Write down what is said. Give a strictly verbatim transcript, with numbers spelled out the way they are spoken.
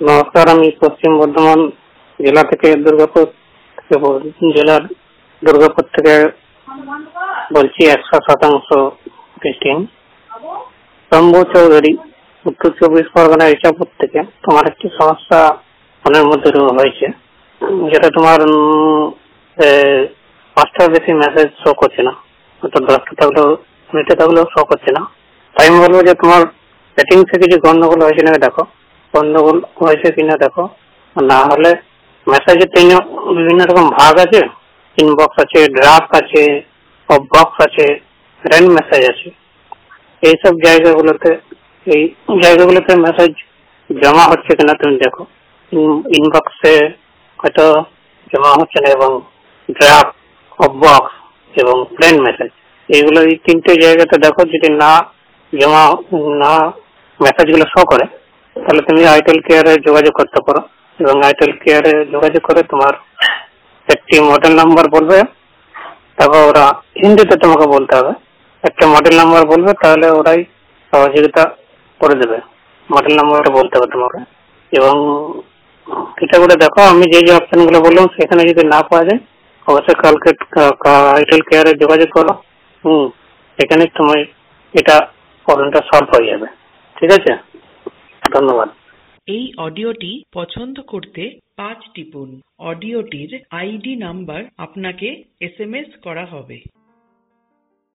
নমস্কার, আমি পশ্চিম বর্ধমান জেলা থেকে দুর্গাপুর জেলার দুর্গাপুর থেকে বলছি। একশো শতাংশ টেস্টিং শম্ভু চৌধুরী, উত্তর চব্বিশ পরগনা ইচ্ছাপুর থেকে। তোমার একটি সমস্যা ফোনের মধ্যে হয়েছে, যেটা তোমার পাঁচটার বেশি মেসেজ শো করছে না, অর্থাৎ দশটা থাকলেও মিনিটে থাকলেও শো করছে না। তাই আমি বলবো যে তোমার সেটিংসে কিছু গন্ডগোল হয়েছে না, দেখো গন্ডগোল হয়েছে কিনা দেখো। না হলে মেসেজের তিন বিভিন্ন রকম ভাগ আছে, ইনবক্স আছে, ড্রাফট আছে, বক্স আছে, রেন মেসেজ আছে। এইসব জায়গাগুলোতে এই জায়গাগুলোতে মেসেজ জমা হচ্ছে কিনা তুমি দেখো। ইনবক্সে হয়তো জমা হচ্ছে না, এবং ড্রাফট, বক্স এবং প্লেন মেসেজ, এইগুলো এই তিনটে জায়গাতে দেখো। যদি না জমা না মেসেজগুলো শো করে, তাহলে তুমি আইটেল কেয়ারে যোগাযোগ করতে পারো, এবং আইটেল কেয়ারে যোগাযোগ করে তোমার একটি মডেল নাম্বার বলবে, তারপর ওরা হিন্দিতে তোমাকে বলতে হবে একটা মডেল নাম্বার বলবে, তাহলে ওরাই সহযোগিতা করে দেবে। মডেল নাম্বারটা বলতে হবে তোমাকে, এবং এটা করে দেখো। আমি যে যে অপশন গুলো বললাম সেখানে যদি না পাওয়া যায়, অবশ্যই কালকে আইটেল কেয়ারে যোগাযোগ করো। হম এখানে তোমার এটা প্রবলেমটা সলভ হয়ে যাবে। ঠিক আছে, ধন্যবাদ। এই অডিওটি পছন্দ করতে পাঁচ টিপুন। অডিওটির আইডি নাম্বার আপনাকে এস এম এস করা হবে।